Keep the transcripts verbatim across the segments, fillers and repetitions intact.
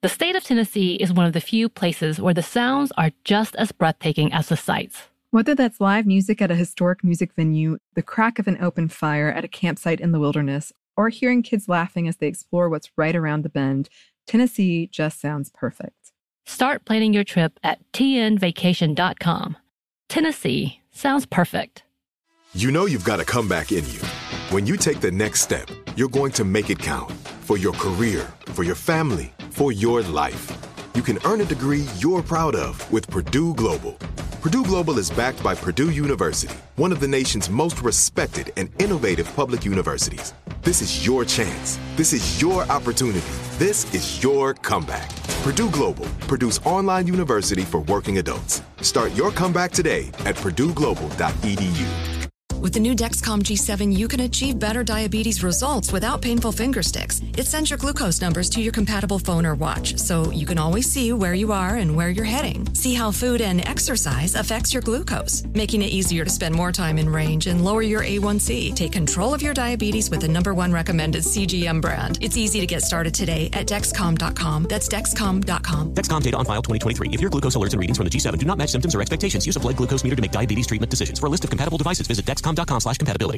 The state of Tennessee is one of the few places where the sounds are just as breathtaking as the sights. Whether that's live music at a historic music venue, the crack of an open fire at a campsite in the wilderness, or hearing kids laughing as they explore what's right around the bend, Tennessee just sounds perfect. Start planning your trip at T N vacation dot com. Tennessee sounds perfect. You know you've got a comeback in you. When you take the next step, you're going to make it count. For your career, for your family, for your life. You can earn a degree you're proud of with Purdue Global. Purdue Global is backed by Purdue University, one of the nation's most respected and innovative public universities. This is your chance. This is your opportunity. This is your comeback. Purdue Global, Purdue's online university for working adults. Start your comeback today at purdue global dot e d u. With the new Dexcom G seven, you can achieve better diabetes results without painful finger sticks. It sends your glucose numbers to your compatible phone or watch, so you can always see where you are and where you're heading. See how food and exercise affects your glucose, making it easier to spend more time in range and lower your A one C. Take control of your diabetes with the number one recommended C G M brand. It's easy to get started today at Dexcom dot com. That's Dexcom dot com. Dexcom data on file twenty twenty-three. If your glucose alerts and readings from the G seven do not match symptoms or expectations, use a blood glucose meter to make diabetes treatment decisions. For a list of compatible devices, visit Dexcom dot com slash compatibility.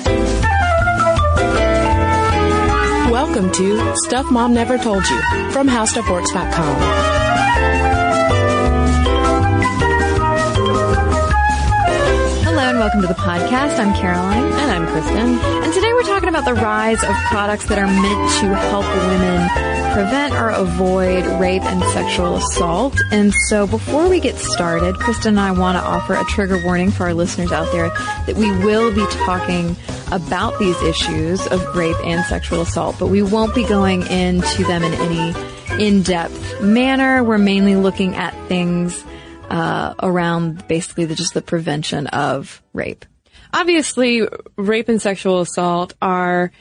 Welcome to Stuff Mom Never Told You from How Stuff Works dot com. Hello and welcome to the podcast. I'm Caroline. And I'm Kristen. And today we're talking about the rise of products that are meant to help women prevent or avoid rape and sexual assault. And so before we get started, Kristen and I want to offer a trigger warning for our listeners out there that we will be talking about these issues of rape and sexual assault, but we won't be going into them in any in-depth manner. We're mainly looking at things uh, around basically the, just the prevention of rape. Obviously, rape and sexual assault are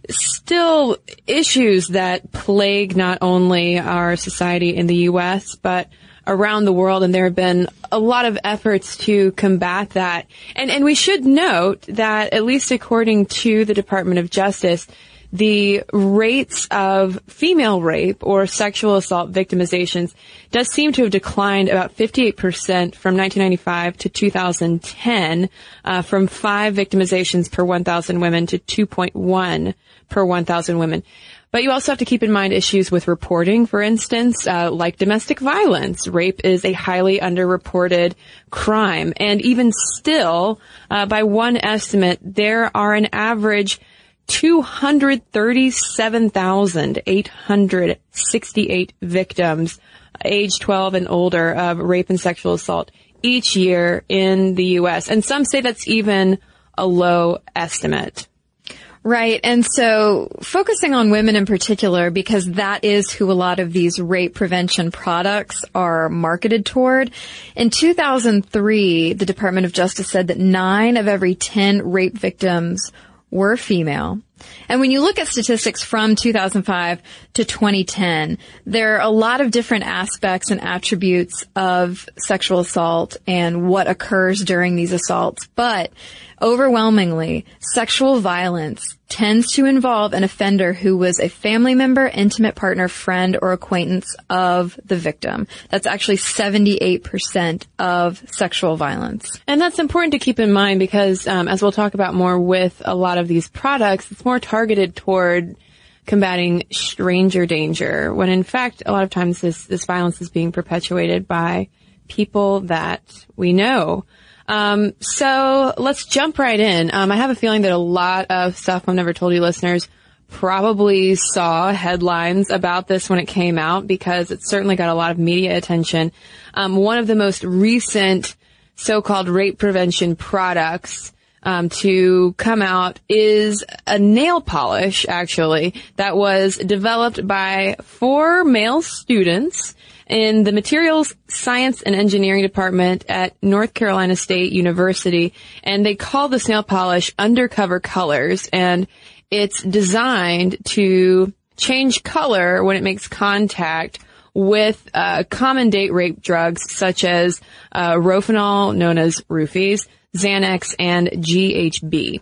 still issues that plague not only our society in the U S, but around the world, and there have been a lot of efforts to combat that. And, and we should note that, at least according to the Department of Justice, the rates of female rape or sexual assault victimizations does seem to have declined about fifty-eight percent from nineteen ninety-five to two thousand ten, uh, from five victimizations per one thousand women to two point one per one thousand women. But you also have to keep in mind issues with reporting, for instance, uh, like domestic violence. Rape is a highly underreported crime. And even still, uh, by one estimate, there are an average two hundred thirty-seven thousand eight hundred sixty-eight victims, age twelve and older, of rape and sexual assault each year in the U S. And some say that's even a low estimate. Right. And so focusing on women in particular, because that is who a lot of these rape prevention products are marketed toward. In two thousand three, the Department of Justice said that nine of every ten rape victims were female. And when you look at statistics from two thousand five to twenty ten, there are a lot of different aspects and attributes of sexual assault and what occurs during these assaults. But overwhelmingly, sexual violence tends to involve an offender who was a family member, intimate partner, friend, or acquaintance of the victim. That's actually seventy-eight percent of sexual violence. And that's important to keep in mind because, um, as we'll talk about more with a lot of these products, it's more targeted toward combating stranger danger, when in fact, a lot of times this, this violence is being perpetuated by people that we know. Um, so let's jump right in. Um, I have a feeling that a lot of Stuff Mom Never Told You listeners probably saw headlines about this when it came out because it certainly got a lot of media attention. Um, one of the most recent so-called rape prevention products um, to come out is a nail polish, actually, that was developed by four male students in the Materials Science and Engineering Department at North Carolina State University, and they call this nail polish Undercover Colors, and it's designed to change color when it makes contact with uh, common date rape drugs such as uh, Rofinol, known as Roofies, Xanax, and G H B.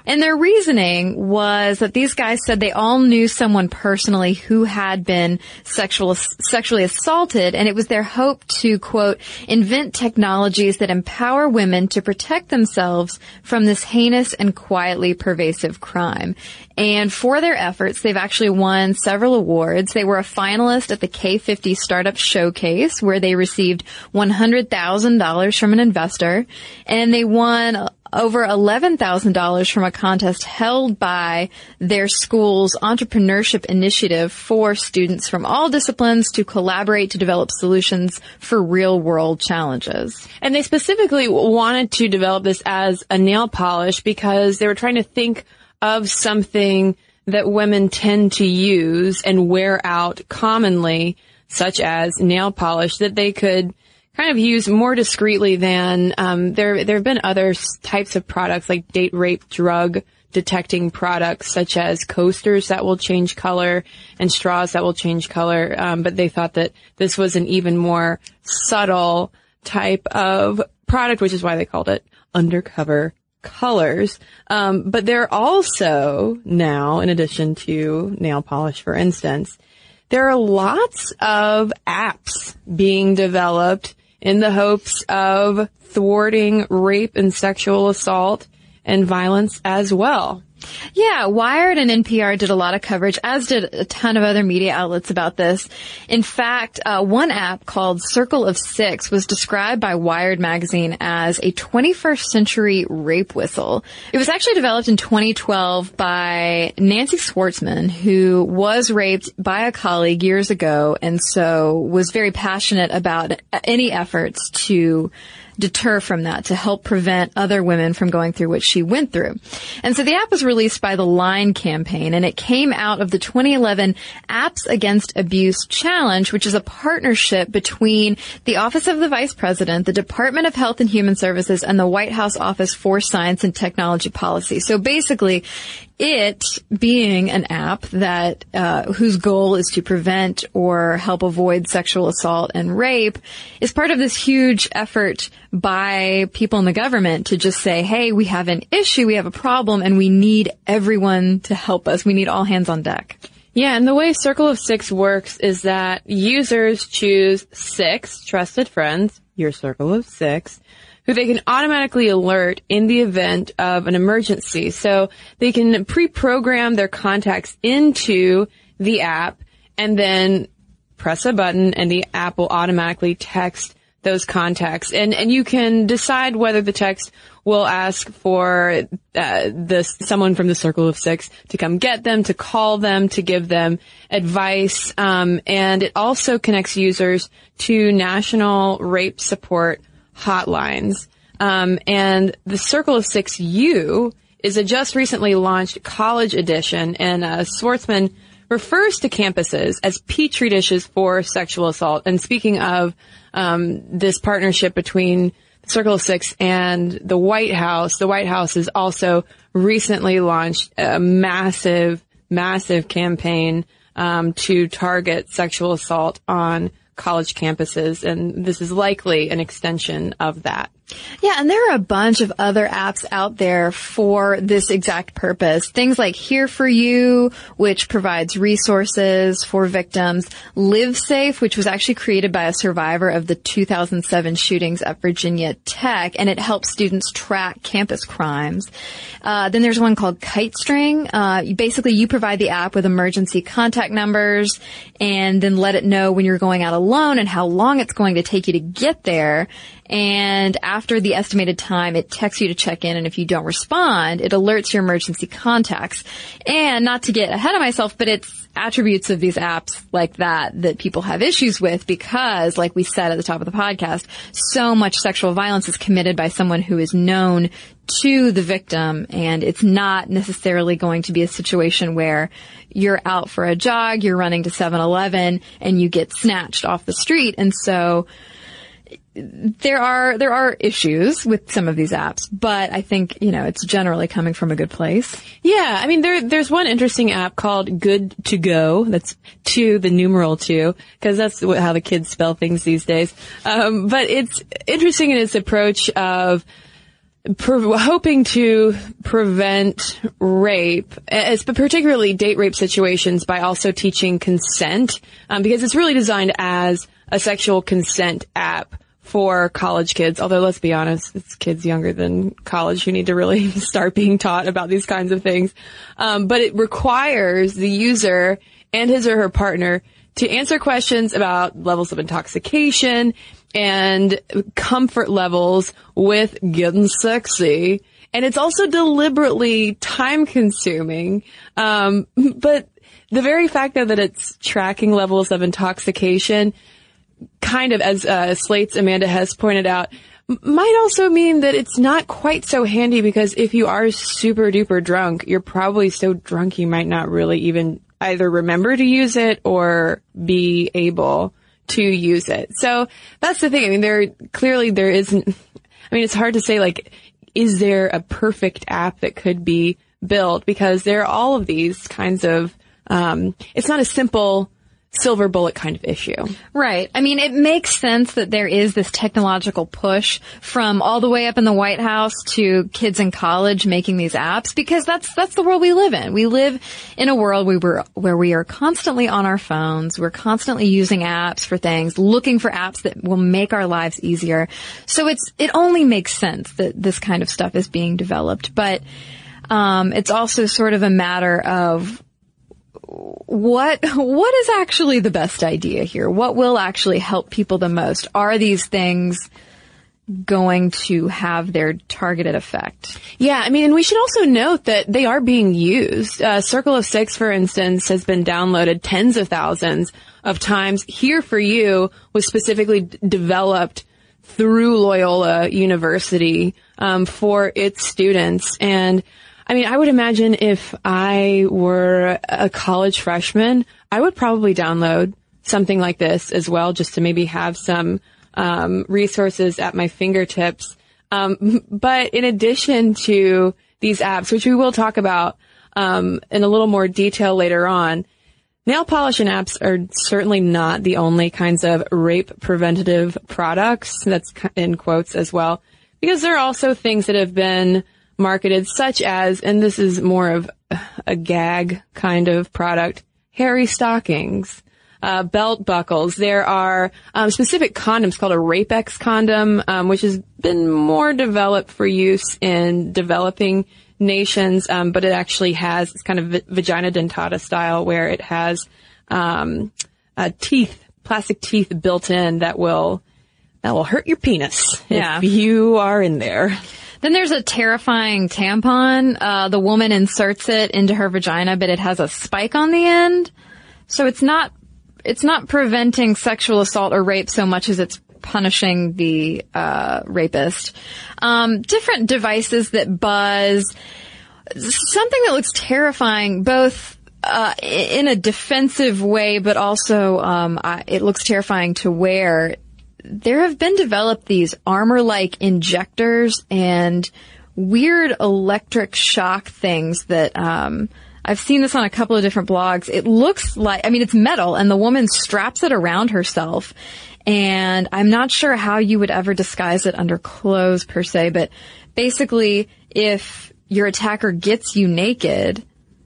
And their reasoning was that these guys said they all knew someone personally who had been sexual, sexually assaulted, and it was their hope to, quote, invent technologies that empower women to protect themselves from this heinous and quietly pervasive crime. And for their efforts, they've actually won several awards. They were a finalist at the K fifty Startup Showcase, where they received one hundred thousand dollars from an investor, and they won over eleven thousand dollars from a contest held by their school's entrepreneurship initiative for students from all disciplines to collaborate to develop solutions for real-world challenges. And they specifically wanted to develop this as a nail polish because they were trying to think of something that women tend to use and wear out commonly, such as nail polish, that they could kind of use more discreetly than um there there have been other types of products like date rape drug detecting products such as coasters that will change color and straws that will change color, um but they thought that this was an even more subtle type of product, which is why they called it undercover colors. Um but there are also now, in addition to nail polish, for instance, there are lots of apps being developed in the hopes of thwarting rape and sexual assault and violence as well. Yeah, Wired and N P R did a lot of coverage, as did a ton of other media outlets about this. In fact, uh, one app called Circle of Six was described by Wired magazine as a twenty-first century rape whistle. It was actually developed in twenty twelve by Nancy Schwartzman, who was raped by a colleague years ago and so was very passionate about any efforts to deter from that, to help prevent other women from going through what she went through. And so the app was released by the Line campaign, and it came out of the twenty eleven Apps Against Abuse Challenge, which is a partnership between the Office of the Vice President, the Department of Health and Human Services, and the White House Office for Science and Technology Policy. So basically, it being an app that uh whose goal is to prevent or help avoid sexual assault and rape is part of this huge effort by people in the government to just say, hey, we have an issue, we have a problem, and we need everyone to help us. We need all hands on deck. Yeah, and the way Circle of Six works is that users choose six trusted friends, your circle of six, who they can automatically alert in the event of an emergency. So they can pre-program their contacts into the app and then press a button and the app will automatically text those contacts. And, and you can decide whether the text will ask for uh, the someone from the Circle of Six to come get them, to call them, to give them advice. Um, and it also connects users to national rape support hotlines. Um, and the Circle of Six U is a just recently launched college edition, and uh, Schwartzman refers to campuses as petri dishes for sexual assault. And speaking of um, this partnership between Circle of Six and the White House, the White House has also recently launched a massive, massive campaign um, to target sexual assault on college campuses, and this is likely an extension of that. Yeah, and there are a bunch of other apps out there for this exact purpose. Things like Here For You, which provides resources for victims. Live Safe, which was actually created by a survivor of the two thousand seven shootings at Virginia Tech, and it helps students track campus crimes. Uh, then there's one called KiteString. Uh, you, basically, you provide the app with emergency contact numbers and then let it know when you're going out alone and how long it's going to take you to get there. And after the estimated time, it texts you to check in, and if you don't respond, it alerts your emergency contacts. And not to get ahead of myself, but it's attributes of these apps like that that people have issues with because, like we said at the top of the podcast, so much sexual violence is committed by someone who is known to the victim, and it's not necessarily going to be a situation where you're out for a jog, you're running to seven eleven, and you get snatched off the street. And so There are, there are issues with some of these apps, but I think, you know, it's generally coming from a good place. Yeah. I mean, there, there's one interesting app called Good to Go. That's two, the numeral two, because that's what, how the kids spell things these days. Um, but it's interesting in its approach of pre- hoping to prevent rape, as, but particularly date rape situations, by also teaching consent, um, because it's really designed as a sexual consent app for college kids. Although, let's be honest, it's kids younger than college who need to really start being taught about these kinds of things. Um, but it requires the user and his or her partner to answer questions about levels of intoxication and comfort levels with getting sexy. And it's also deliberately time consuming. Um, but the very fact though that it's tracking levels of intoxication, kind of, as uh, Slate's Amanda Hess pointed out, m- might also mean that it's not quite so handy, because if you are super duper drunk, you're probably so drunk you might not really even either remember to use it or be able to use it. So that's the thing. I mean, there clearly there isn't, I mean, it's hard to say, like, is there a perfect app that could be built? Because there are all of these kinds of, um, it's not a simple silver bullet kind of issue. Right. I mean, it makes sense that there is this technological push from all the way up in the White House to kids in college making these apps, because that's that's the world we live in. We live in a world where we're, where we are constantly on our phones. We're constantly using apps for things, looking for apps that will make our lives easier. So it's it only makes sense that this kind of stuff is being developed. But um, it's also sort of a matter of What, what is actually the best idea here? What will actually help people the most? Are these things going to have their targeted effect? Yeah, I mean, and we should also note that they are being used. Uh, Circle of Six, for instance, has been downloaded tens of thousands of times. Here For You was specifically d- developed through Loyola University um, for its students. And I mean, I would imagine if I were a college freshman, I would probably download something like this as well, just to maybe have some um, resources at my fingertips. Um, but in addition to these apps, which we will talk about um, in a little more detail later on, nail polish and apps are certainly not the only kinds of rape preventative products. That's in quotes as well, because there are also things that have been marketed, such as, and this is more of a gag kind of product, hairy stockings, uh, belt buckles. There are um, specific condoms called a Rape-X condom, um, which has been more developed for use in developing nations, um, but it actually has, it's kind of v- vagina dentata style, where it has um, uh, teeth, plastic teeth built in that will that will hurt your penis Yeah. if you are in there. Then there's a terrifying tampon. Uh, the woman inserts it into her vagina, but it has a spike on the end. So it's not, it's not preventing sexual assault or rape so much as it's punishing the, uh, rapist. Um, different devices that buzz. Something that looks terrifying, both, uh, in a defensive way, but also, um, I, it looks terrifying to wear. There have been developed these armor-like injectors and weird electric shock things that, um, I've seen this on a couple of different blogs. It looks like, I mean, it's metal, and the woman straps it around herself. And I'm not sure how you would ever disguise it under clothes per se, but basically, if your attacker gets you naked,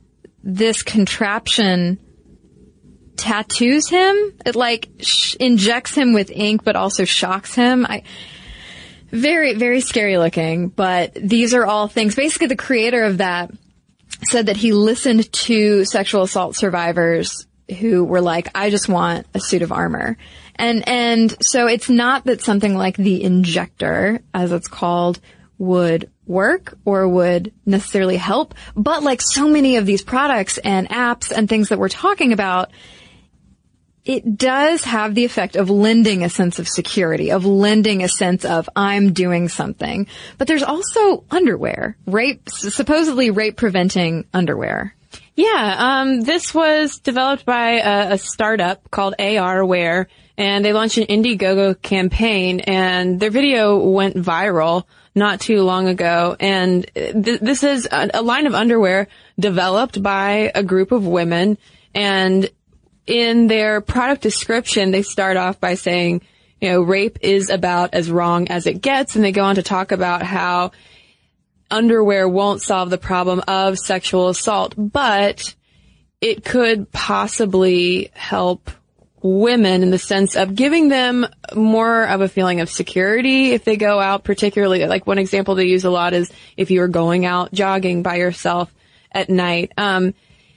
this contraption tattoos him. It like sh- injects him with ink, but also shocks him. I, very, very scary looking, but these are all things. Basically, the creator of that said that he listened to sexual assault survivors who were like, I just want a suit of armor. And, and so it's not that something like the injector, as it's called, would work or would necessarily help, but like so many of these products and apps and things that we're talking about, it does have the effect of lending a sense of security, of lending a sense of I'm doing something. But there's also underwear, rape, supposedly rape preventing underwear. Yeah, um, this was developed by a, a startup called A R Wear, and they launched an Indiegogo campaign, and their video went viral not too long ago. And th- this is a, a line of underwear developed by a group of women, and in their product description, they start off by saying, you know, rape is about as wrong as it gets. And they go on to talk about how underwear won't solve the problem of sexual assault, but it could possibly help women in the sense of giving them more of a feeling of security if they go out, particularly, like one example they use a lot is if you are going out jogging by yourself at night. Um,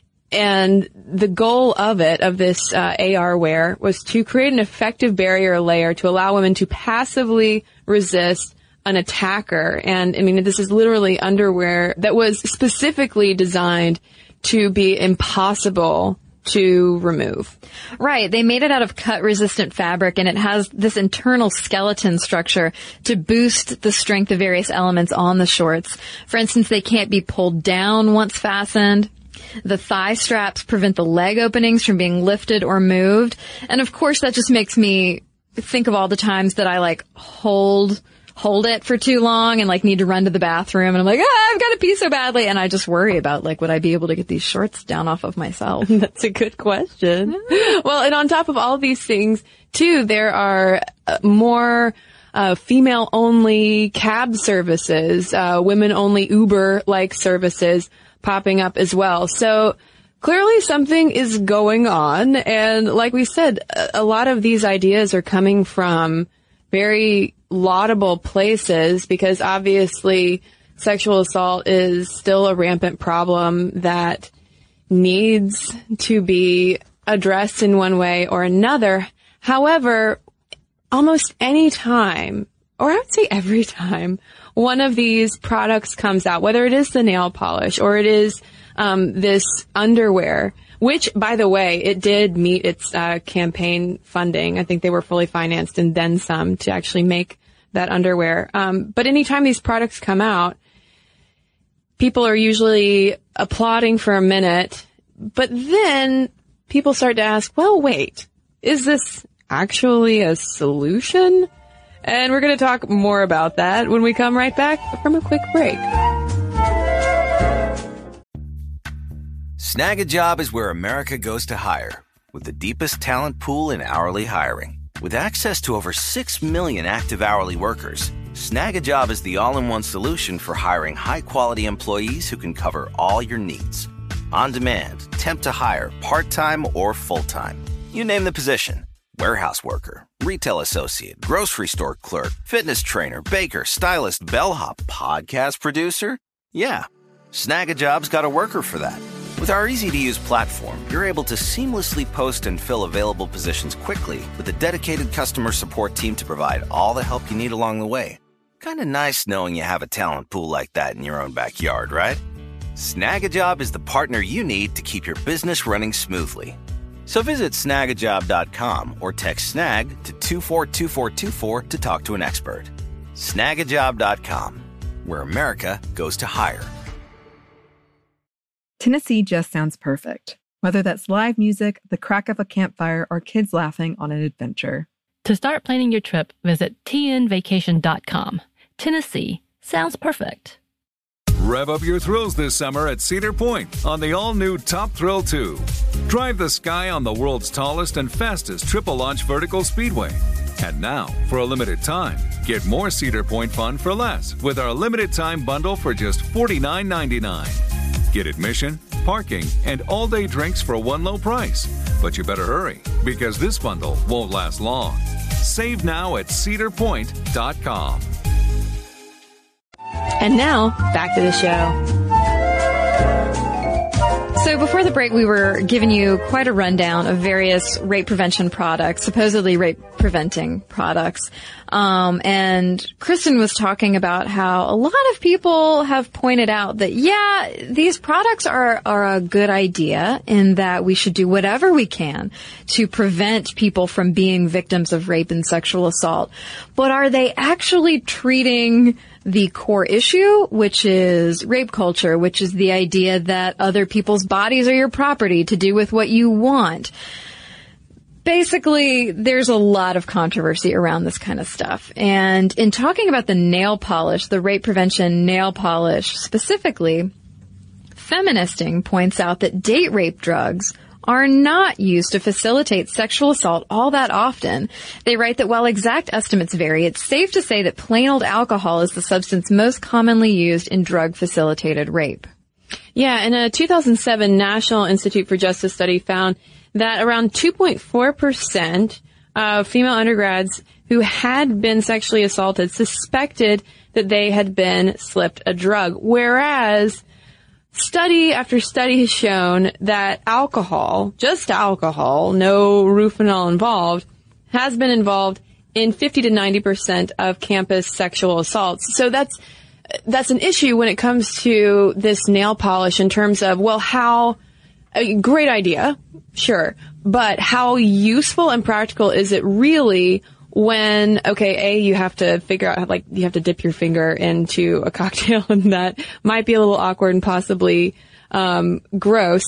and the goal of it, of this uh, A R wear, was to create an effective barrier layer to allow women to passively resist an attacker. And I mean, this is literally underwear that was specifically designed to be impossible to remove. Right. They made it out of cut-resistant fabric, and it has this internal skeleton structure to boost the strength of various elements on the shorts. For instance, they can't be pulled down once fastened. The thigh straps prevent the leg openings from being lifted or moved. And of course, that just makes me think of all the times that I like hold hold it for too long and like need to run to the bathroom, and I'm like, ah, I've got to pee so badly, and I just worry about like, would I be able to get these shorts down off of myself? That's a good question. Well, and on top of all these things too, there are uh, more uh female only cab services, uh women only Uber like services popping up as well. So clearly something is going on, and like we said, a, a lot of these ideas are coming from very laudable places, because obviously sexual assault is still a rampant problem that needs to be addressed in one way or another. However, almost any time, or I would say every time, one of these products comes out, whether it is the nail polish or it is um this underwear, which, by the way, it did meet its uh campaign funding. I think they were fully financed and then some to actually make that underwear. Um, but anytime these products come out, people are usually applauding for a minute, but then people start to ask, well, wait, is this actually a solution? And we're going to talk more about that when we come right back from a quick break. Snag a Job is where America goes to hire, with the deepest talent pool in hourly hiring. With access to over six million active hourly workers, Snag a Job is the all-in-one solution for hiring high-quality employees who can cover all your needs. On demand, temp to hire, part-time or full-time. You name the position. Warehouse worker, retail associate, grocery store clerk, fitness trainer, baker, stylist, bellhop, podcast producer. Yeah, Snag a Job's got a worker for that. With our easy-to-use platform, you're able to seamlessly post and fill available positions quickly with a dedicated customer support team to provide all the help you need along the way. Kind of nice knowing you have a talent pool like that in your own backyard, right? Snag a Job is the partner you need to keep your business running smoothly. So visit snag a job dot com or text SNAG to two four two four two four to talk to an expert. snag a job dot com, where America goes to hire. Tennessee just sounds perfect, whether that's live music, the crack of a campfire, or kids laughing on an adventure. To start planning your trip, visit T N vacation dot com. Tennessee sounds perfect. Rev up your thrills this summer at Cedar Point on the all-new Top Thrill two. Drive the sky on the world's tallest and fastest triple-launch vertical speedway. And now, for a limited time, get more Cedar Point fun for less with our limited-time bundle for just forty-nine ninety-nine. Get admission, parking, and all-day drinks for one low price. But you better hurry, because this bundle won't last long. Save now at cedar point dot com. And now, back to the show. So before the break, we were giving you quite a rundown of various rape prevention products, supposedly rape preventing products. Um, and Kristen was talking about how a lot of people have pointed out that, yeah, these products are, are a good idea in that we should do whatever we can to prevent people from being victims of rape and sexual assault. But are they actually treating the core issue, which is rape culture, which is the idea that other people's bodies are your property to do with what you want? Basically, there's a lot of controversy around this kind of stuff. And in talking about the nail polish, the rape prevention nail polish specifically, Feministing points out that date rape drugs are not used to facilitate sexual assault all that often. They write that while exact estimates vary, it's safe to say that plain old alcohol is the substance most commonly used in drug-facilitated rape. Yeah, and a two thousand seven National Institute for Justice study found that around two point four percent of female undergrads who had been sexually assaulted suspected that they had been slipped a drug, whereas study after study has shown that alcohol, just alcohol, no Rufinol involved, has been involved in fifty to ninety percent of campus sexual assaults. So that's that's an issue when it comes to this nail polish in terms of, well, how, a great idea, sure, but how useful and practical is it really when, okay, A, you have to figure out, like, you have to dip your finger into a cocktail, and that might be a little awkward and possibly um gross.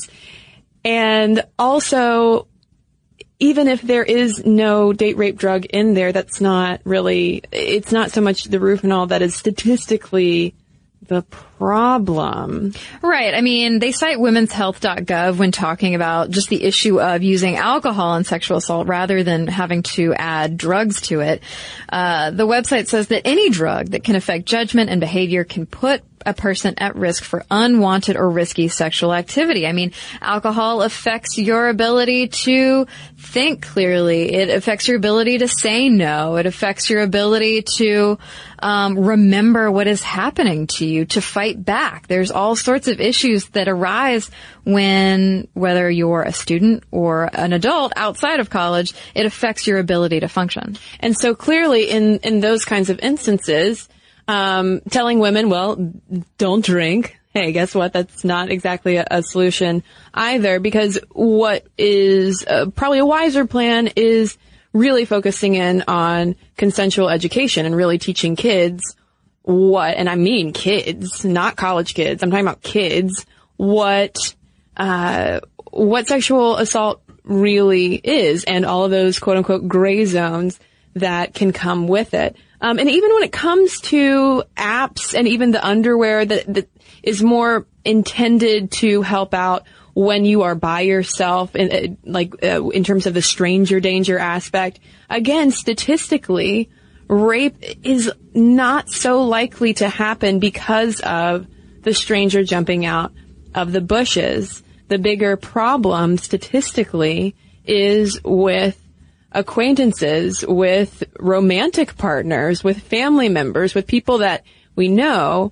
And also, even if there is no date rape drug in there, that's not really, it's not so much the Rufinol that is statistically the problem. Right. I mean, they cite women's health dot gov when talking about just the issue of using alcohol in sexual assault rather than having to add drugs to it. Uh, the website says that any drug that can affect judgment and behavior can put a person at risk for unwanted or risky sexual activity. I mean, alcohol affects your ability to think clearly. It affects your ability to say no. It affects your ability to um, remember what is happening to you, to fight back. There's all sorts of issues that arise when, whether you're a student or an adult outside of college, it affects your ability to function. And so clearly in, in those kinds of instances, Um, telling women, well, don't drink. Hey, guess what? That's not exactly a, a solution either, because what is uh, probably a wiser plan is really focusing in on consensual education and really teaching kids what, and I mean kids, not college kids. I'm talking about kids, what, uh, what sexual assault really is and all of those quote unquote gray zones that can come with it. Um, and even when it comes to apps and even the underwear that, that is more intended to help out when you are by yourself, in, like uh, in terms of the stranger danger aspect, again, statistically, rape is not so likely to happen because of the stranger jumping out of the bushes. The bigger problem statistically is with acquaintances, with romantic partners, with family members, with people that we know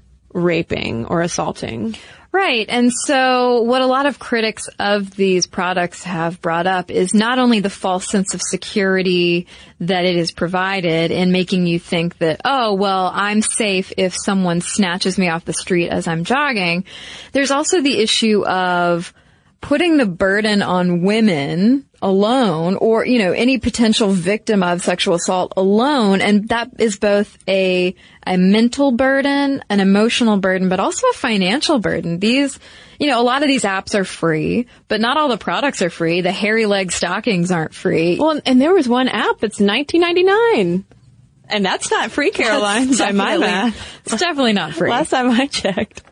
raping or assaulting. Right. And so what a lot of critics of these products have brought up is not only the false sense of security that it is provided in making you think that, oh, well, I'm safe if someone snatches me off the street as I'm jogging. There's also the issue of putting the burden on women alone, or, you know, any potential victim of sexual assault alone. And that is both a, a mental burden, an emotional burden, but also a financial burden. These, you know, a lot of these apps are free, but not all the products are free. The hairy leg stockings aren't free. Well, and there was one app that's nineteen ninety-nine. And that's not free, Caroline, by my math. It's definitely not free. Last time I checked.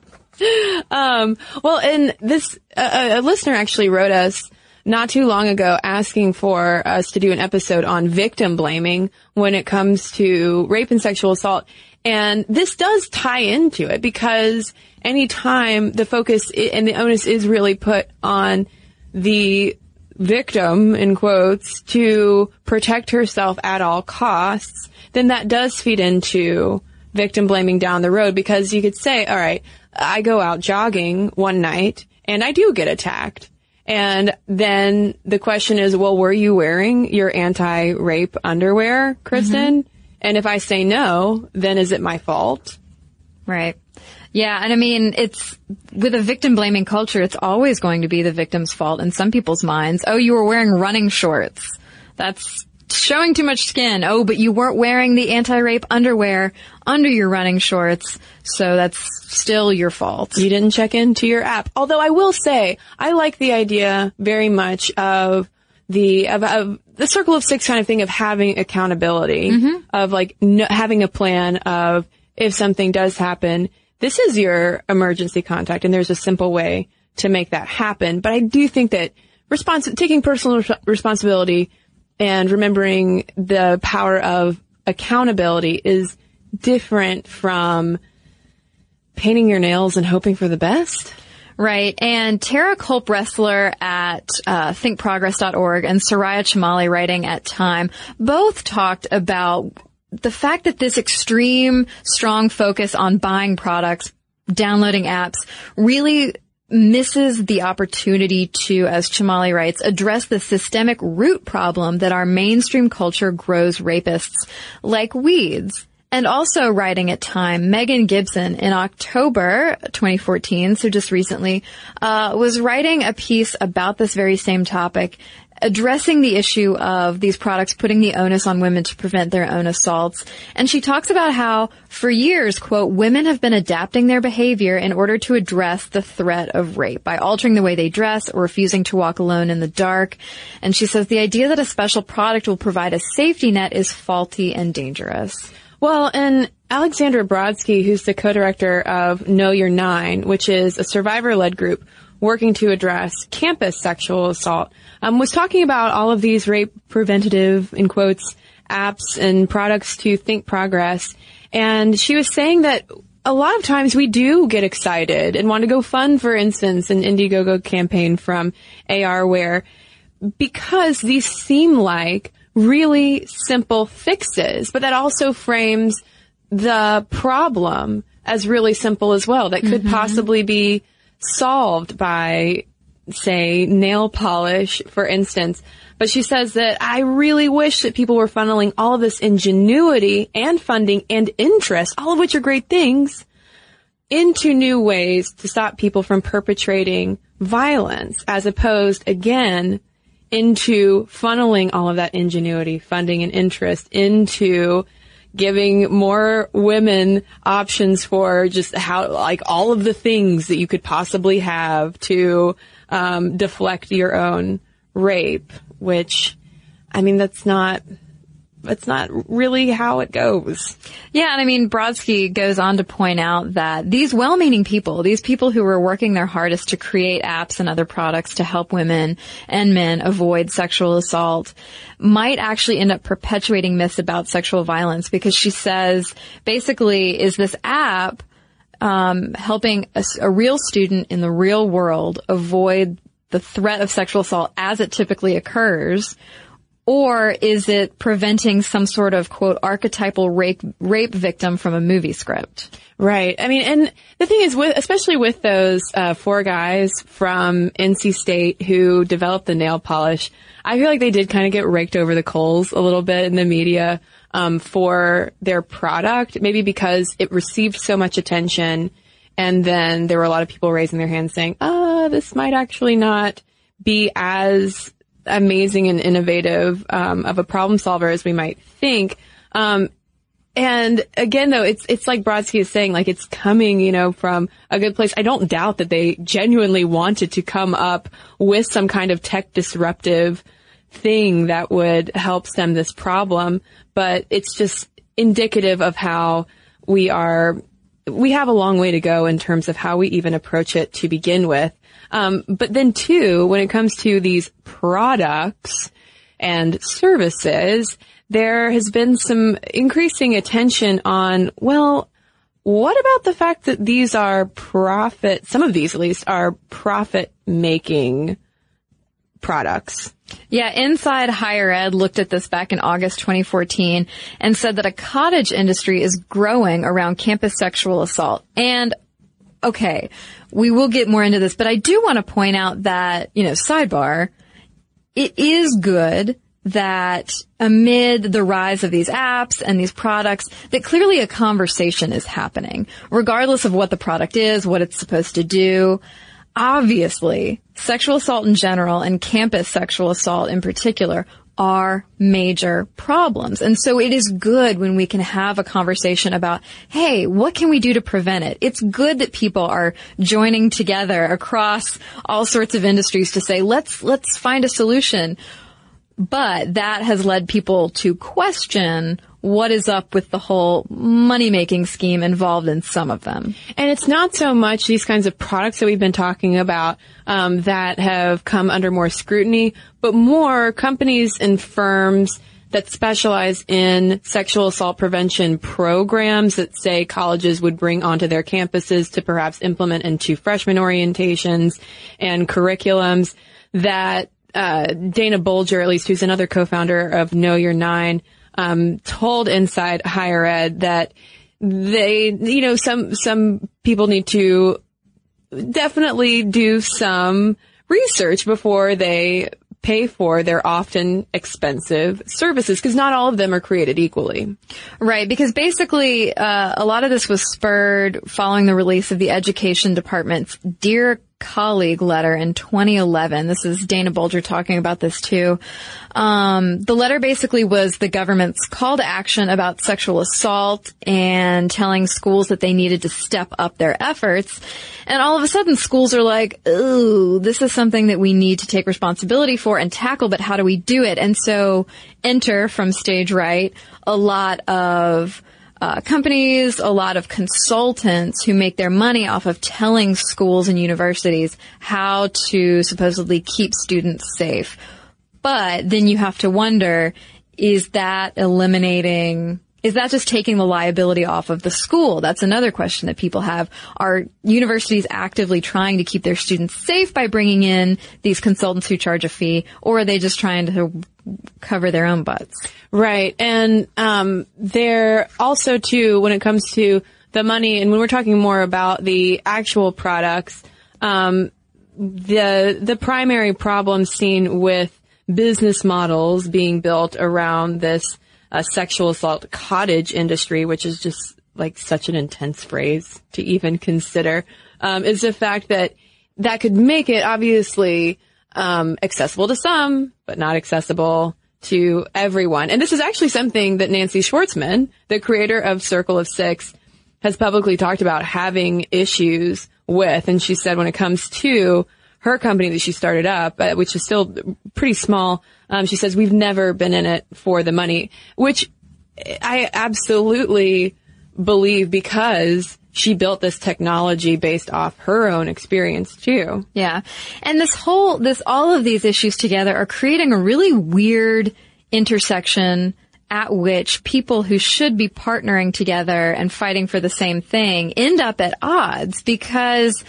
Um, well, and this, uh, a listener actually wrote us not too long ago asking for us to do an episode on victim blaming when it comes to rape and sexual assault. And this does tie into it, because anytime the focus and the onus is really put on the victim, in quotes, to protect herself at all costs, then that does feed into victim blaming down the road, because you could say, all right, I go out jogging one night and I do get attacked. And then the question is, well, were you wearing your anti-rape underwear, Kristen? Mm-hmm. And if I say no, then is it my fault? Right. Yeah. And I mean, it's with a victim blaming culture, it's always going to be the victim's fault in some people's minds. Oh, you were wearing running shorts. That's showing too much skin. Oh, but you weren't wearing the anti-rape underwear under your running shorts, so that's still your fault. You didn't check into your app. Although I will say, I like the idea very much of the of, of the circle of six kind of thing, of having accountability, mm-hmm. of like no, having a plan of, if something does happen, this is your emergency contact, and there's a simple way to make that happen. But I do think that respons- taking personal res- responsibility and remembering the power of accountability is different from painting your nails and hoping for the best. Right. And Tara Culp-Ressler at uh, think progress dot org and Soraya Chemaly writing at Time both talked about the fact that this extreme, strong focus on buying products, downloading apps, really misses the opportunity to, as Chemaly writes, address the systemic root problem that our mainstream culture grows rapists like weeds. And also writing at Time, Megan Gibson in October twenty fourteen, so just recently, uh, was writing a piece about this very same topic, addressing the issue of these products putting the onus on women to prevent their own assaults. And she talks about how, for years, quote, women have been adapting their behavior in order to address the threat of rape by altering the way they dress or refusing to walk alone in the dark. And she says the idea that a special product will provide a safety net is faulty and dangerous. Well, and Alexandra Brodsky, who's the co-director of Know Your Nine, which is a survivor-led group working to address campus sexual assault, um, was talking about all of these rape preventative, in quotes, apps and products to Think Progress. And she was saying that a lot of times we do get excited and want to go fund, for instance, an Indiegogo campaign from ARware, because these seem like really simple fixes, but that also frames the problem as really simple as well, that could mm-hmm. possibly be solved by, say, nail polish, for instance. But she says that I really wish that people were funneling all of this ingenuity and funding and interest, all of which are great things, into new ways to stop people from perpetrating violence, as opposed, again, into funneling all of that ingenuity, funding, and interest into giving more women options for just how, like, all of the things that you could possibly have to um deflect your own rape, which, I mean, that's not... That's not really how it goes. Yeah, and I mean, Brodsky goes on to point out that these well-meaning people, these people who are working their hardest to create apps and other products to help women and men avoid sexual assault, might actually end up perpetuating myths about sexual violence, because she says, basically, is this app um helping a, a real student in the real world avoid the threat of sexual assault as it typically occurs? Or is it preventing some sort of, quote, archetypal rape rape victim from a movie script? Right. I mean, and the thing is, with, especially with those uh, four guys from N C State who developed the nail polish, I feel like they did kind of get raked over the coals a little bit in the media um, for their product, maybe because it received so much attention, and then there were a lot of people raising their hands saying, ah, this might actually not be as amazing and innovative um of a problem solver as we might think. Um and again, though, it's it's like Brodsky is saying, like, it's coming, you know, from a good place. I don't doubt that they genuinely wanted to come up with some kind of tech disruptive thing that would help stem this problem, but it's just indicative of how we are we have a long way to go in terms of how we even approach it to begin with. Um, but then too, when it comes to these products and services, there has been some increasing attention on, well, what about the fact that these are profit, some of these at least, are profit-making products? Yeah, Inside Higher Ed looked at this back in August twenty fourteen and said that a cottage industry is growing around campus sexual assault. And, okay, we will get more into this, but I do want to point out that, you know, sidebar, it is good that amid the rise of these apps and these products, that clearly a conversation is happening, regardless of what the product is, what it's supposed to do. Obviously, sexual assault in general and campus sexual assault in particular are major problems. And so it is good when we can have a conversation about, hey, what can we do to prevent it? It's good that people are joining together across all sorts of industries to say, let's, let's find a solution. But that has led people to question what is up with the whole money-making scheme involved in some of them. And it's not so much these kinds of products that we've been talking about um, that have come under more scrutiny, but more companies and firms that specialize in sexual assault prevention programs that, say, colleges would bring onto their campuses to perhaps implement into freshman orientations and curriculums that uh Dana Bolger, at least, who's another co-founder of Know Your Nine, um told Inside Higher Ed that they, you know, some some people need to definitely do some research before they pay for their often expensive services, because not all of them are created equally. Right, because basically uh, a lot of this was spurred following the release of the Education Department's Dear Colleague letter in twenty eleven. This is Dana Bolger talking about this too. Um, the letter basically was the government's call to action about sexual assault and telling schools that they needed to step up their efforts. And all of a sudden schools are like, ooh, this is something that we need to take responsibility for and tackle, but how do we do it? And so enter from stage right a lot of Uh, companies, a lot of consultants who make their money off of telling schools and universities how to supposedly keep students safe. But then you have to wonder, is that eliminating, is that just taking the liability off of the school? That's another question that people have. Are universities actively trying to keep their students safe by bringing in these consultants who charge a fee, or are they just trying to cover their own butts? Right. And um there also, too, when it comes to the money, and when we're talking more about the actual products, um the the primary problem seen with business models being built around this uh, sexual assault cottage industry, which is just like such an intense phrase to even consider, um, is the fact that that could make it obviously um, accessible to some, but not accessible to everyone. And this is actually something that Nancy Schwartzman, the creator of Circle of Six, has publicly talked about having issues with. And she said when it comes to her company that she started up, uh, which is still pretty small, um, she says, we've never been in it for the money, which I absolutely believe, because she built this technology based off her own experience too. Yeah. And this whole, this, all of these issues together are creating a really weird intersection at which people who should be partnering together and fighting for the same thing end up at odds, because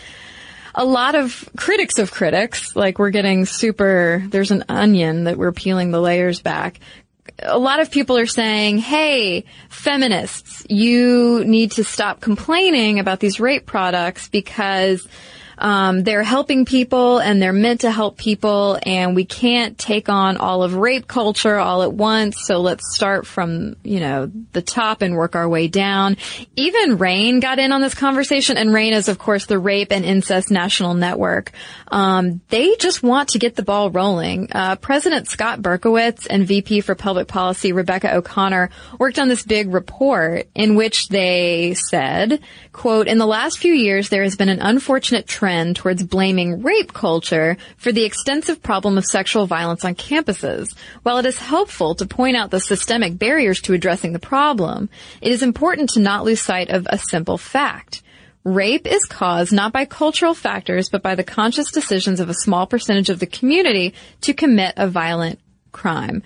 a lot of critics of critics, like we're getting super, there's an onion that we're peeling the layers back. A lot of people are saying, hey, feminists, you need to stop complaining about these rape products because um, they're helping people and they're meant to help people, and we can't take on all of rape culture all at once. So let's start from, you know, the top and work our way down. Even RAINN got in on this conversation, and RAINN is, of course, the Rape and Incest National Network. Um, they just want to get the ball rolling. Uh, President Scott Berkowitz and V P for Public Policy Rebecca O'Connor worked on this big report in which they said, quote, in the last few years, there has been an unfortunate trend towards blaming rape culture for the extensive problem of sexual violence on campuses. While it is helpful to point out the systemic barriers to addressing the problem, it is important to not lose sight of a simple fact. Rape is caused not by cultural factors, but by the conscious decisions of a small percentage of the community to commit a violent crime.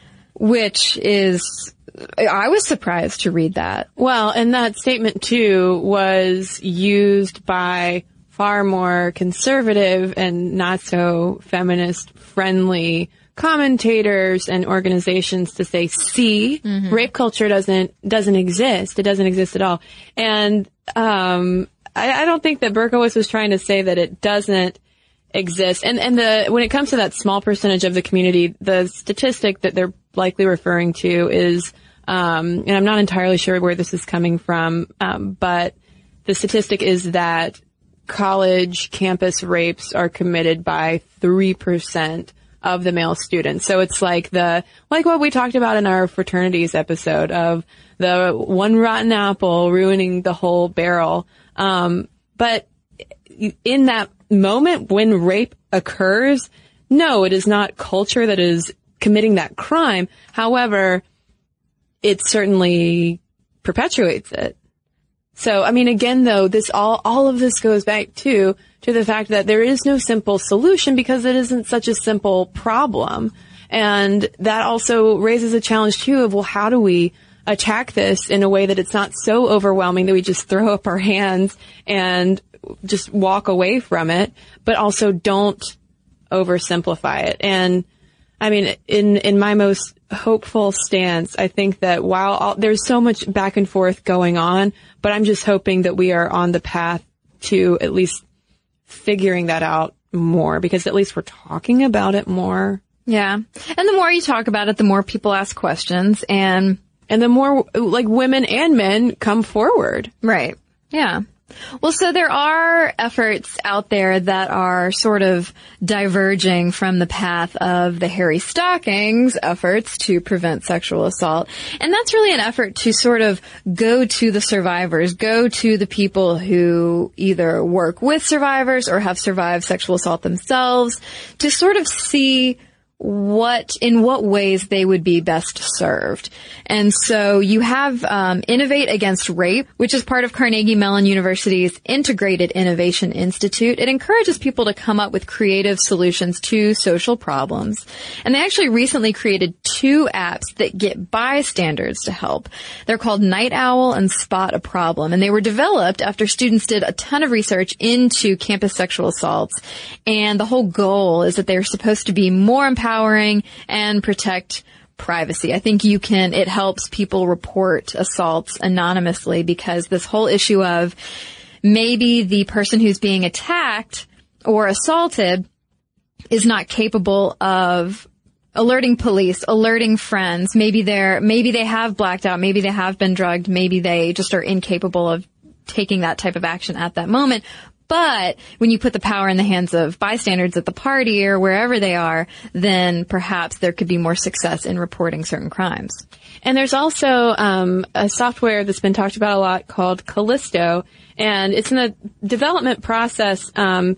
Which is, I was surprised to read that. Well, and that statement, too, was used by far more conservative and not so feminist-friendly commentators and organizations to say, see, mm-hmm. rape culture doesn't doesn't exist. It doesn't exist at all. And um I, I don't think that Berkowitz was trying to say that it doesn't exist. And and the when it comes to that small percentage of the community, the statistic that they're likely referring to is, um and I'm not entirely sure where this is coming from, um, but the statistic is that college campus rapes are committed by three percent of the male students. So it's like the, like what we talked about in our fraternities episode of the one rotten apple ruining the whole barrel. Um, but in that moment when rape occurs, no, it is not culture that is committing that crime. However, it certainly perpetuates it. So, I mean, again, though, this all, all of this goes back to, to the fact that there is no simple solution because it isn't such a simple problem. And that also raises a challenge, too, of, well, how do we attack this in a way that it's not so overwhelming that we just throw up our hands and just walk away from it, but also don't oversimplify it. And I mean, in, in my most hopeful stance, I think that while all, there's so much back and forth going on, but I'm just hoping that we are on the path to at least figuring that out more, because at least we're talking about it more. Yeah. And the more you talk about it, the more people ask questions, and and the more, like, women and men come forward. Right. Yeah. Well, so there are efforts out there that are sort of diverging from the path of the Harry Stockings efforts to prevent sexual assault. And that's really an effort to sort of go to the survivors, go to the people who either work with survivors or have survived sexual assault themselves, to sort of see what, in what ways they would be best served. And so you have um, Innovate Against Rape, which is part of Carnegie Mellon University's Integrated Innovation Institute. It encourages people to come up with creative solutions to social problems. And they actually recently created two apps that get bystanders to help. They're called Night Owl and Spot a Problem. And they were developed after students did a ton of research into campus sexual assaults. And the whole goal is that they're supposed to be more empowering and protect privacy. I think you can, it helps people report assaults anonymously, because this whole issue of maybe the person who's being attacked or assaulted is not capable of alerting police, alerting friends. Maybe they're, maybe they have blacked out. Maybe they have been drugged. Maybe they just are incapable of taking that type of action at that moment. But when you put the power in the hands of bystanders at the party or wherever they are, then perhaps there could be more success in reporting certain crimes. And there's also um, a software that's been talked about a lot called Callisto, and it's in the development process. Um,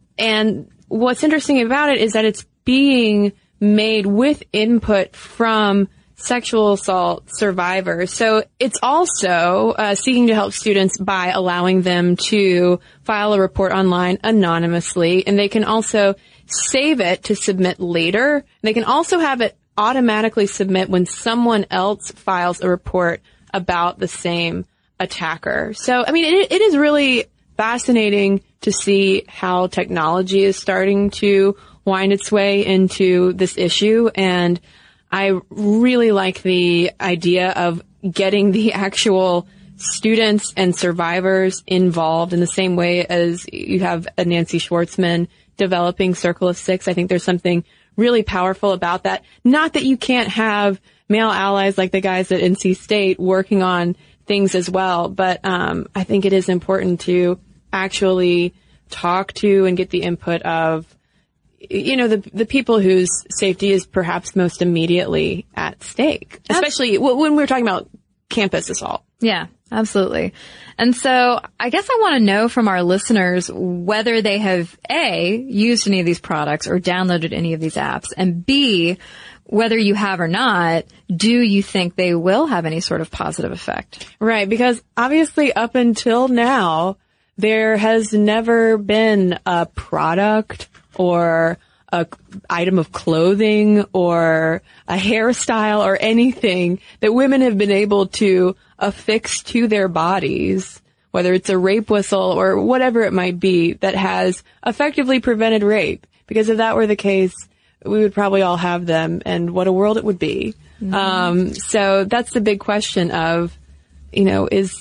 and what's interesting about it is that it's being made with input from sexual assault survivors. So it's also uh, seeking to help students by allowing them to file a report online anonymously, and they can also save it to submit later. They can also have it automatically submit when someone else files a report about the same attacker. So, I mean, it, it is really fascinating to see how technology is starting to wind its way into this issue, and I really like the idea of getting the actual students and survivors involved in the same way as you have a Nancy Schwartzman developing Circle of Six. I think there's something really powerful about that. Not that you can't have male allies like the guys at N C State working on things as well, but um, I think it is important to actually talk to and get the input of, you know, the the people whose safety is perhaps most immediately at stake, especially w- when we're talking about campus assault. Yeah, absolutely. And so I guess I want to know from our listeners whether they have, A, used any of these products or downloaded any of these apps, and B, whether you have or not, do you think they will have any sort of positive effect? Right, because obviously up until now, there has never been a product or a item of clothing or a hairstyle or anything that women have been able to affix to their bodies, whether it's a rape whistle or whatever it might be, that has effectively prevented rape. Because if that were the case, we would probably all have them, and what a world it would be. Mm-hmm. Um, so that's the big question of, you know, is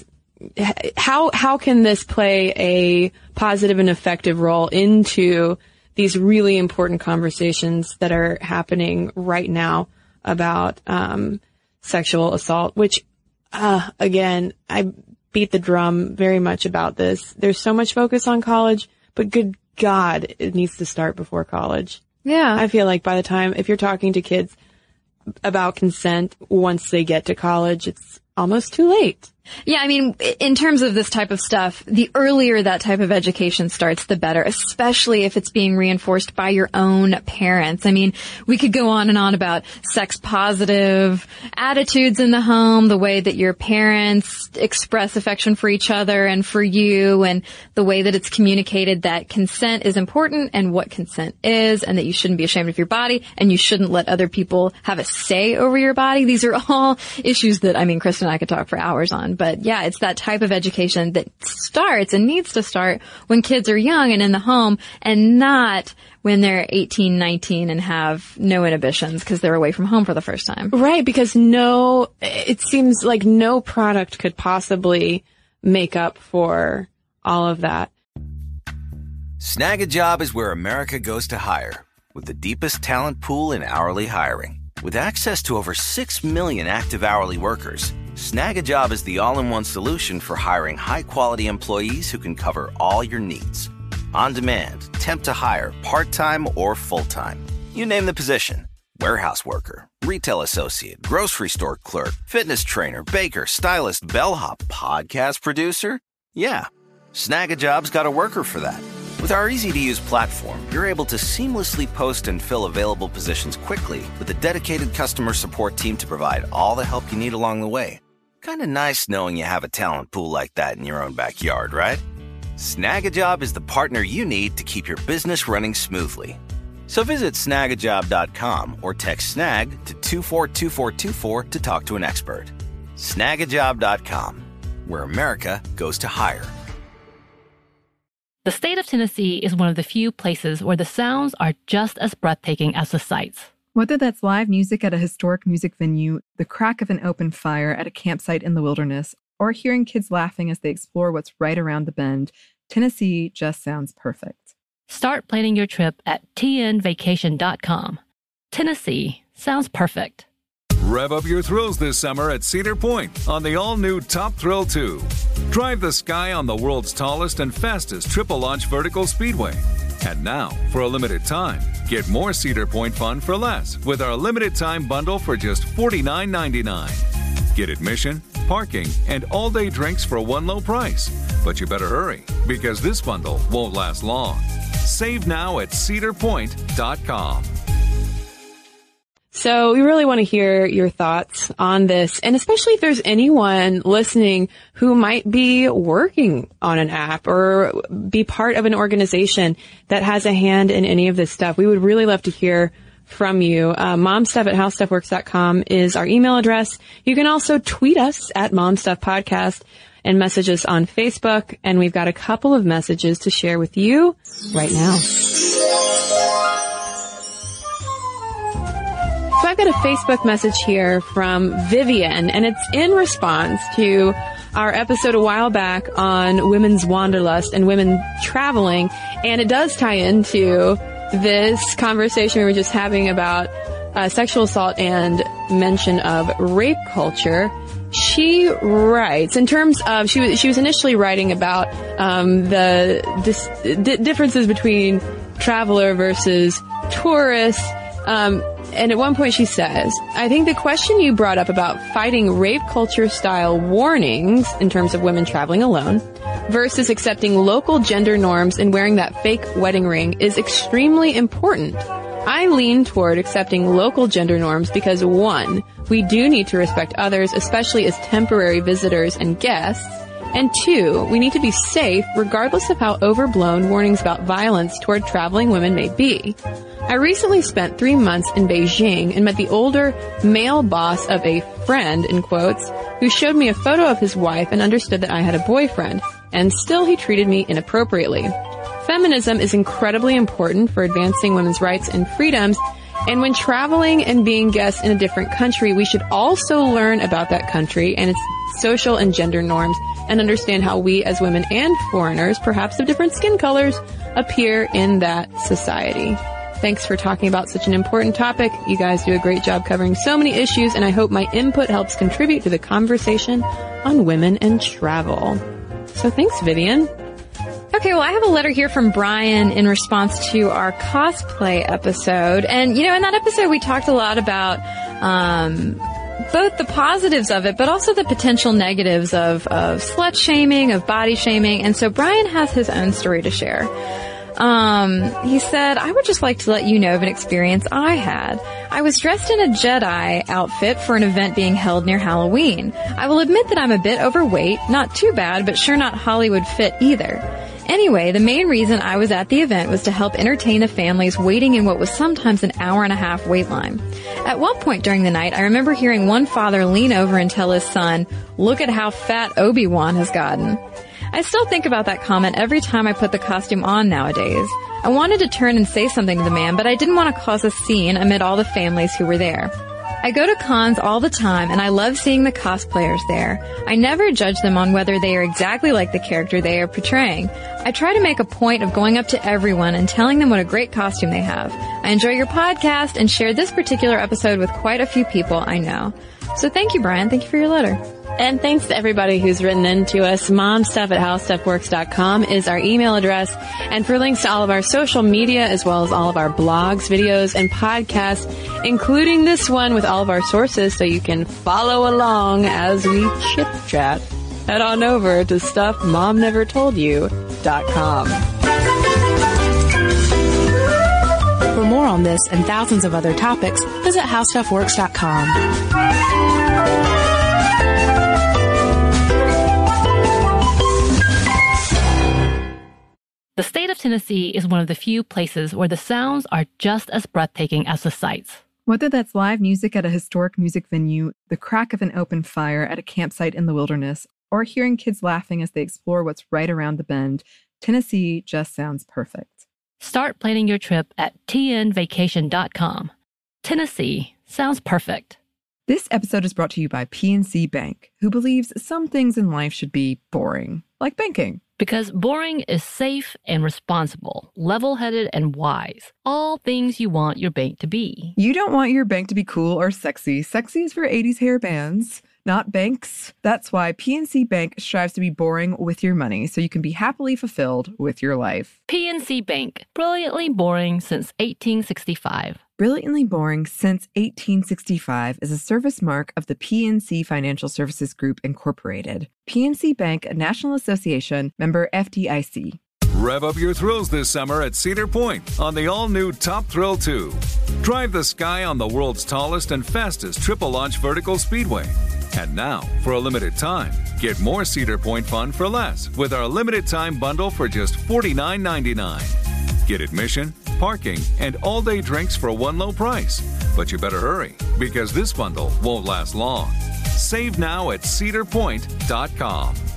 how how can this play a positive and effective role into these really important conversations that are happening right now about um, sexual assault, which, uh, again, I beat the drum very much about this. There's so much focus on college, but good God, it needs to start before college. Yeah. I feel like by the time, if you're talking to kids about consent once they get to college, it's almost too late. Yeah, I mean, in terms of this type of stuff, the earlier that type of education starts, the better, especially if it's being reinforced by your own parents. I mean, we could go on and on about sex positive attitudes in the home, the way that your parents express affection for each other and for you, and the way that it's communicated that consent is important and what consent is, and that you shouldn't be ashamed of your body and you shouldn't let other people have a say over your body. These are all issues that, I mean, Krista and I could talk for hours on. But yeah, it's that type of education that starts and needs to start when kids are young and in the home, and not when they're eighteen, nineteen and have no inhibitions because they're away from home for the first time. Right, because no, it seems like no product could possibly make up for all of that. Snag a Job is where America goes to hire, with the deepest talent pool in hourly hiring. With access to over six million active hourly workers, Snag a Job is the all-in-one solution for hiring high-quality employees who can cover all your needs. On demand, temp to hire, part-time or full-time. You name the position. Warehouse worker, retail associate, grocery store clerk, fitness trainer, baker, stylist, bellhop, podcast producer. Yeah, Snag a Job's got a worker for that. With our easy-to-use platform, you're able to seamlessly post and fill available positions quickly with a dedicated customer support team to provide all the help you need along the way. Kind of nice knowing you have a talent pool like that in your own backyard, right? Snag a Job is the partner you need to keep your business running smoothly. So visit snag a job dot com or text SNAG to two four two four two four to talk to an expert. snag a job dot com, where America goes to hire. The state of Tennessee is one of the few places where the sounds are just as breathtaking as the sights. Whether that's live music at a historic music venue, the crack of an open fire at a campsite in the wilderness, or hearing kids laughing as they explore what's right around the bend, Tennessee just sounds perfect. Start planning your trip at T N vacation dot com. Tennessee sounds perfect. Rev up your thrills this summer at Cedar Point on the all-new Top Thrill two. Drive the sky on the world's tallest and fastest triple-launch vertical speedway. And now, for a limited time, get more Cedar Point fun for less with our limited-time bundle for just forty-nine ninety-nine. Get admission, parking, and all-day drinks for one low price. But you better hurry, because this bundle won't last long. Save now at cedar point dot com. So we really want to hear your thoughts on this, and especially if there's anyone listening who might be working on an app or be part of an organization that has a hand in any of this stuff. We would really love to hear from you. Uh, momstuff at howstuffworks dot com is our email address. You can also tweet us at momstuffpodcast and message us on Facebook, and we've got a couple of messages to share with you right now. So I've got a Facebook message here from Vivian, and it's in response to our episode a while back on women's wanderlust and women traveling, and it does tie into this conversation we were just having about uh, sexual assault and mention of rape culture. She writes, in terms of, she was, she was initially writing about um, the dis, d- differences between traveler versus tourist. Um, and at one point she says, I think the question you brought up about fighting rape culture style warnings in terms of women traveling alone versus accepting local gender norms and wearing that fake wedding ring is extremely important. I lean toward accepting local gender norms because, one, we do need to respect others, especially as temporary visitors and guests, and two, we need to be safe regardless of how overblown warnings about violence toward traveling women may be. I recently spent three months in Beijing and met the older male boss of a friend, in quotes, who showed me a photo of his wife and understood that I had a boyfriend, and still he treated me inappropriately. Feminism is incredibly important for advancing women's rights and freedoms, and when traveling and being guests in a different country, we should also learn about that country and its social and gender norms and understand how we as women and foreigners, perhaps of different skin colors, appear in that society. Thanks for talking about such an important topic. You guys do a great job covering so many issues, and I hope my input helps contribute to the conversation on women and travel. So thanks, Vivian. Okay, well, I have a letter here from Brian in response to our cosplay episode. And, you know, in that episode, we talked a lot about um both the positives of it, but also the potential negatives of, of slut shaming, of body shaming. And so Brian has his own story to share. Um, he said, I would just like to let you know of an experience I had. I was dressed in a Jedi outfit for an event being held near Halloween. I will admit that I'm a bit overweight, not too bad, but sure not Hollywood fit either. Anyway, the main reason I was at the event was to help entertain the families waiting in what was sometimes an hour and a half wait line. At one point during the night, I remember hearing one father lean over and tell his son, "Look at how fat Obi-Wan has gotten." I still think about that comment every time I put the costume on nowadays. I wanted to turn and say something to the man, but I didn't want to cause a scene amid all the families who were there. I go to cons all the time, and I love seeing the cosplayers there. I never judge them on whether they are exactly like the character they are portraying. I try to make a point of going up to everyone and telling them what a great costume they have. I enjoy your podcast and share this particular episode with quite a few people I know. So thank you, Brian. Thank you for your letter. And thanks to everybody who's written in to us. momstuff at howstuffworks dot com is our email address. And for links to all of our social media, as well as all of our blogs, videos, and podcasts, including this one with all of our sources so you can follow along as we chit-chat, head on over to stuff mom never told you dot com. For more on this and thousands of other topics, visit how stuff works dot com. The state of Tennessee is one of the few places where the sounds are just as breathtaking as the sights. Whether that's live music at a historic music venue, the crack of an open fire at a campsite in the wilderness, or hearing kids laughing as they explore what's right around the bend, Tennessee just sounds perfect. Start planning your trip at T N vacation dot com. Tennessee sounds perfect. This episode is brought to you by P N C Bank, who believes some things in life should be boring, like banking. Because boring is safe and responsible, level-headed and wise. All things you want your bank to be. You don't want your bank to be cool or sexy. Sexy is for eighties hair bands, not banks. That's why P N C Bank strives to be boring with your money so you can be happily fulfilled with your life. P N C Bank, brilliantly boring since eighteen sixty-five. Brilliantly Boring Since eighteen sixty-five is a service mark of the P N C Financial Services Group, Incorporated. P N C Bank, a National Association, member F D I C. Rev up your thrills this summer at Cedar Point on the all-new Top Thrill two. Drive the sky on the world's tallest and fastest triple-launch vertical speedway. And now, for a limited time, get more Cedar Point fun for less with our limited-time bundle for just forty-nine ninety-nine. Get admission, parking, and all-day drinks for one low price. But you better hurry, because this bundle won't last long. Save now at cedar point dot com.